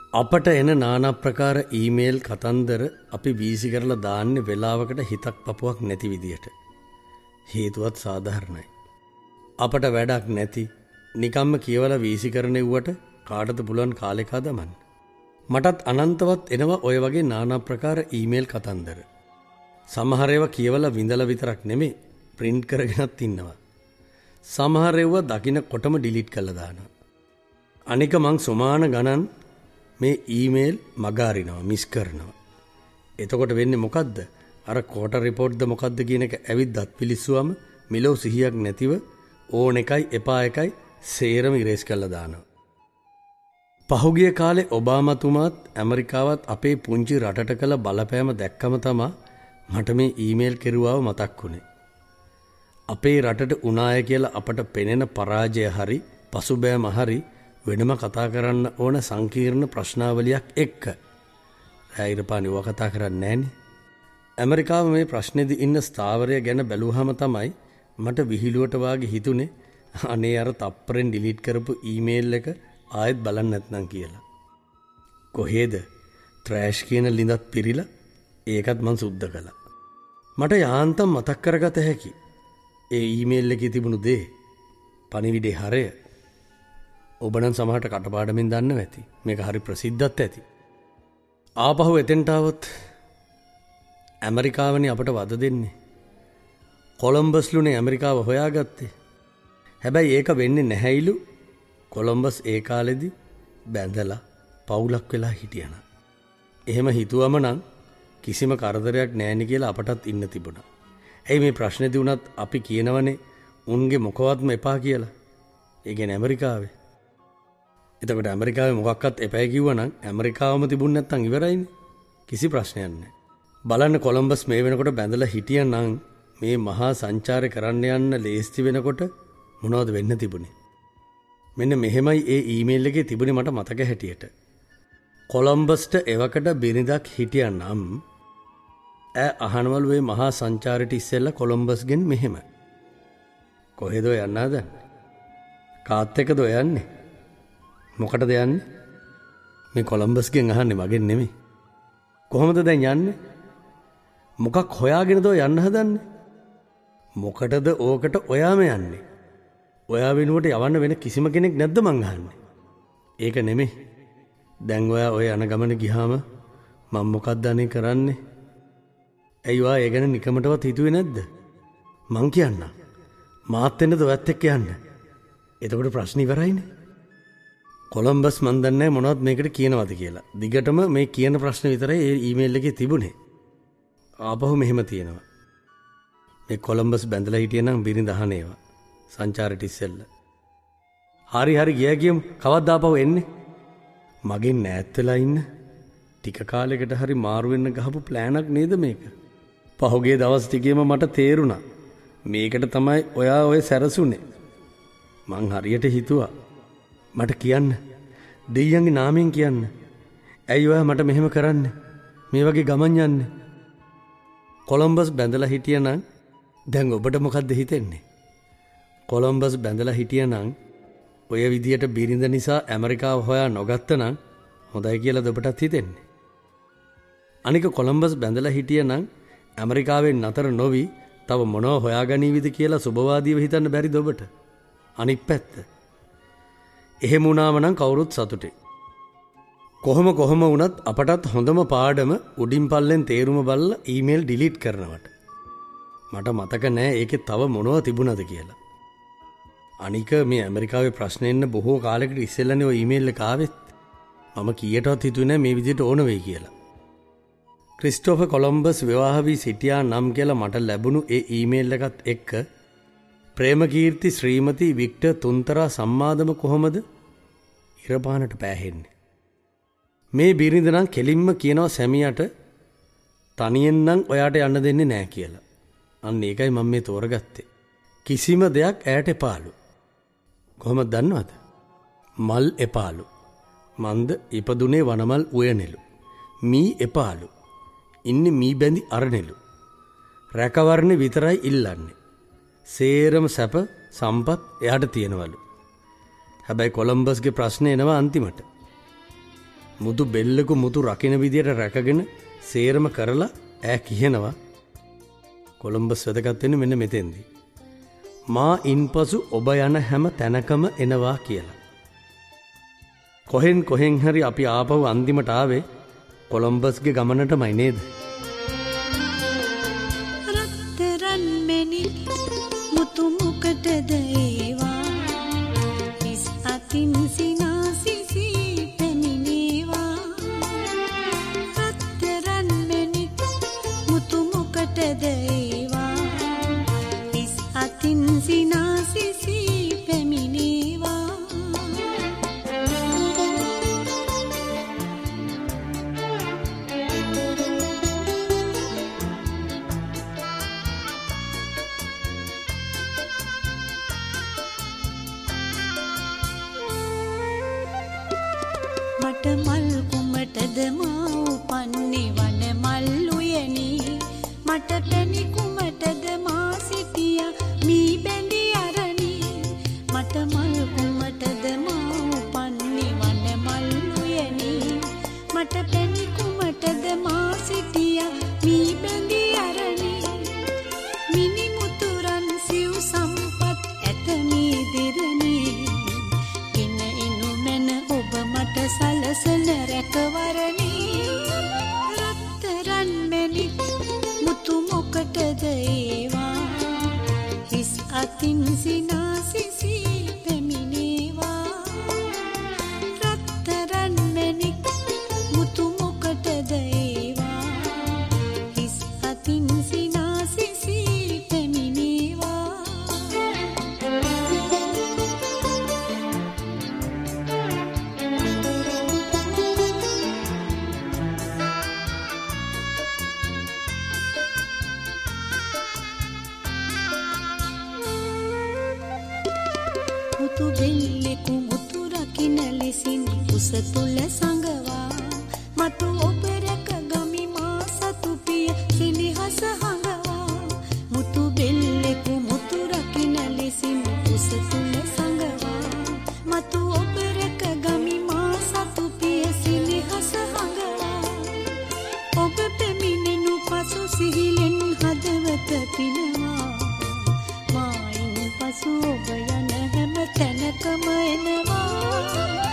අපට එන নানা ප්‍රකාර ඊමේල් කතන්දර අපි වීසි කරලා දාන්නේ වෙලාවකට හිතක් පපුවක් නැති විදියට. හේතුවත් සාධාරණයි. අපට වැඩක් නැති නිකම්ම කියවලා වීසි කරනෙව්වට කාටද පුළුවන් කාලෙක හදමන්න. මටත් අනන්තවත් එනවා ඔය වගේ নানা ප්‍රකාර ඊමේල් කතන්දර. සමහර ඒවා කියවලා විඳලා විතරක් නෙමෙයි print කරගෙනත් ඉන්නවා. සමහර ඒවා දකින්නකොටම delete කරලා දානවා. අනික මං සමාන ගණන් මේ ඊමේල් මගාරිනවා මිස් කරනවා. එතකොට වෙන්නේ මොකද්ද? අර කෝටර් රිපෝට්ද මොකද්ද කියන එක ඇවිත් දත් පිලිස්සුවම මිලෝ සිහියක් නැතිව ඕන එකයි එපා එකයි සේරම ඉරේස් කරලා දානවා. පහුගිය කාලේ ඔබාමතුමාත් ඇමරිකාවත් අපේ පුංචි රටට කළ බලපෑම දැක්කම තමා මට මේ ඊමේල් කෙරුවාව මතක් වුණේ. අපේ රටට උනාය කියලා අපට පෙනෙන පරාජය හරි පසුබෑම හරි වෙනම කතා කරන්න ඕන සංකීර්ණ ප්‍රශ්නාවලියක් එක්ක. රැයිරපානිව කතා කරන්නේ නැහනේ. ඇමරිකාව මේ ප්‍රශ්නේදී ඉන්න ස්ථාවරය ගැන බැලුවහම තමයි මට විහිළුවට වාගේ හිතුනේ අනේ අර තප්පරෙන් ඩිලීට් කරපු ඊමේල් එක ආයෙත් බලන්න නැත්නම් කියලා. කොහෙද ට්‍රෑෂ් කියන ලිඳත් පිරිලා ඒකත් මං සුද්ධ කළා. මට යාන්තම් මතක් කරගත හැකි ඒ ඊමේල් එකේ තිබුණු දේ පණිවිඩේ හරය. ඔබ නම් සමහරට කටපාඩමින් දන්නව ඇති. මේක හරි ප්‍රසිද්ධත් ඇති. ආපහු එතෙන්ට આવොත් ඇමරිකාවනේ අපට වද දෙන්නේ. කොලම්බස්ලුනේ ඇමරිකාව හොයාගත්තේ. හැබැයි ඒක වෙන්නේ නැහැයිලු. කොලම්බස් ඒ කාලෙදි බැඳලා පවුලක් වෙලා හිටියන. එහෙම හිතුවම නම් කිසිම කරදරයක් නැහෙනි කියලා අපටත් ඉන්න තිබුණා. ඇයි මේ ප්‍රශ්නේදී වුණත් අපි කියනවනේ උන්ගේ මොකවත්ම එපා කියලා. ඒ කියන්නේ ඇමරිකාවේ. එතකොට ඇමරිකාවේ මොකක්වත් එපා කිව්වනම් ඇමරිකාවම තිබුණ නැත්තම් ඉවරයිනේ. කිසි ප්‍රශ්නයක් නැහැ. බලන්න කොලම්බස් මේ වෙනකොට බැඳලා හිටියනම් මේ මහා සංචාරය කරන්න යන්න ලේස්ති වෙනකොට මොනවද වෙන්න තිබුණේ? මෙන්න මෙහෙමයි ඒ ඊමේල් එකේ තිබුණේ මට මතක හැටියට. කොලම්බස්ට එවකට බිරිඳක් හිටියනම් ඈ අහනවලු මේ මහා සංචාරයට ඉස්සෙල්ලා කොලම්බස්ගෙන් මෙහෙම. කොහෙද යන්න හදන්නේ? කාත් එක්කද යන්නේ? මොකටද යන්නේ? මේ කොලම්බස්ගෙන් අහන්නේ මගෙන් නෙමෙයි. කොහොමද දැන් යන්නේ? මොකක් හොයාගෙනද යන්න හදන්නේ? මොකටද ඕකට ඔයාම යන්නේ? ඔයා වෙනුවට යවන්න වෙන කිසිම කෙනෙක් නැද්ද මං අහන්නේ? ඒක නෙමෙයි. දැන් ඔයා ඔය යන ගමන ගියාම මම මොකක්ද අනේ කරන්නේ? ඇයි ඔයා ඒ ගැන නිකමටවත් හිතුවේ නැද්ද? මං කියන්නම්. මාත් එන්නද ඔයත් එක්ක යන්න? එතකොට ප්‍රශ්න ඉවරයිනේ. කොලම්බස් මන් දන්නේ මොනවද මේකට කියනවද කියලා. දිගටම මේ කියන ප්‍රශ්න විතරයි ඒ ඊමේල් එකේ තිබුණේ. ආපහු මෙහෙම තියෙනවා. මේ කොලම්බස් බැඳලා හිටියනම් බිරිඳ අහන ඒවා. සංචාරයට ඉස්සෙල්ලා. හරි ගියමු. කවද්ද ආපහු එන්නේ? මගෙන් ඈත් වෙලා ඉන්න. ටික කාලයකට හරි මාරු වෙන්න ගහපු ප්ලෑනක් නේද මේක? පහුගිය දවස් ටිකේම මට තේරුණා. මේකට තමයි ඔයා ඔය සැරසුනේ. මං හරියට හිතුවා. මට කියන්න. දෙයියන්ගේ නාමයෙන් කියන්න. ඇයි ඔයා මට මෙහෙම කරන්නේ? මේ වගේ ගමන් යන්නේ. කොලම්බස් බැඳලා හිටියනම් දැන් ඔබට මොකද්ද හිතෙන්නේ? කොලම්බස් බැඳලා හිටියනම් ඔය විදියට බිරිඳ නිසා ඇමරිකාව හොයා නොගත්තනම් හොඳයි කියලාද ඔබටත් හිතෙන්නේ? අනික කොලම්බස් බැඳලා හිටියනම් ඇමරිකාවෙන් නතර නොවි තව මොනව හොයාගනීවිද කියලා සුබවාදීව හිතන්න බැරිද ඔබට? අනිත් පැත්ත. එහෙම වුණාම නම් කවුරුත් සතුටේ. කොහොම වුණත් අපටත් හොඳම පාඩම උඩින් පල්ලෙන් තේරුම බලලා ඊමේල් ඩිලීට් කරනවට. මට මතක නෑ ඒකේ තව මොනව තිබුණද කියලා. අනික මේ ඇමරිකාවේ ප්‍රශ්න එන්න බොහෝ කාලයකට ඉස්සෙල්ලානේ ඔය ඊමේල් එක ආවෙත්. මම කීයටවත් හිතුවේ නෑ මේ විදිහට ඕන වෙයි කියලා. ක්‍රිස්ටෝෆර් කොලම්බස් විවාහ වී සිටියා නම් කියලා මට ලැබුණු ඒ ඊමේල් එකත් එක්ක ප්‍රේමකීර්ති ශ්‍රීමති වික්ටර් තුන්තරා සම්මාදම කොහොමද ඉරපානට පෑහෙන්නේ? මේ බිරිඳ නම් කෙලින්ම කියනවා සැමියාට තනියෙන් නම් ඔයාට යන්න දෙන්නේ නෑ කියලා. අන්න ඒකයි මම මේ තෝරගත්තේ. කිසිම දෙයක් ඈට එපාලු. කොහොමද දන්නවද? මල් එපාලු. මන්ද ඉපදුනේ වනමල් උයනෙලු. මී එපාලු. ඉන්නේ මී බැඳි අරනෙලු. රැකවරණ විතරයි ඉල්ලන්නේ. සේරම සැප සම්පත් එයාට තියෙනවලු. හැබැයි කොලම්බස්ගේ ප්‍රශ්නේ එනවා අන්තිමට. මුතු බෙල්ලක මුතු රකින විදියට රැකගෙන සේරම කරලා ඈ කියනවා කොළඹස් වැදගත් වෙන්නේ මෙන්න මෙතෙන්දී. මා ඉන්පසු ඔබ යන හැම තැනකම එනවා කියලා. කොහෙන් හරි අපි ආපහු අන්තිමට ආවේ කොළඹස්ගේ ගමනටමයි නේද? රත්තරන් මෙනි මුතු මුකටද ඒවා හිස් අතින් සිනාසිසි පැමිණේවා. රත්තරන් මෙනි මුතු මුකටද ඒවා හිස් අතින් සිනාසිසි පැමිණේවා. මට මල් කුමටද මා උපන්නේ වන මල් උයනේ. මට පැණි කුමටද මා සිටියා මී බැඳි අරණේ. මට මල් කුමටද මා උපන්නේ වන මල් උයනේ. මට පැණි කුමටද මා සිටියා මී බැඳි අරණේ. මිනි මුතුරන් සිව් සම්පත් ඇත මේ දිරනේ. මට සලසන රැකවරණී. රත්තරන් මෙනි මුතු මොකටද ඒවා හිස් අතින් සිනාසිසි පැමිණේවා. රත්තරන් මෙනි මුතු මොකටද ඒවා හිස් අතින් සිනාසිසි පැමිණේවා. මුතු බෙල්ලෙකු මුතු රකින ලෙසින් කුස තුල සඟවා. මතු ඔබ රැක ගමි මා සතු පිය සිලිහස හඟවා. මුතු බෙල්ලෙකු මුතු රකින ලෙසින් කුස තුල සඟවා. මතු ඔබ රැක ගමි මා සතු පිය සිලිහස හඟවා. ඔබ පැමිණෙනු පසු සිහිලෙන් හදවත පිනවා. මායින් පසු ඔබ යන හැම තැනකම එනවා.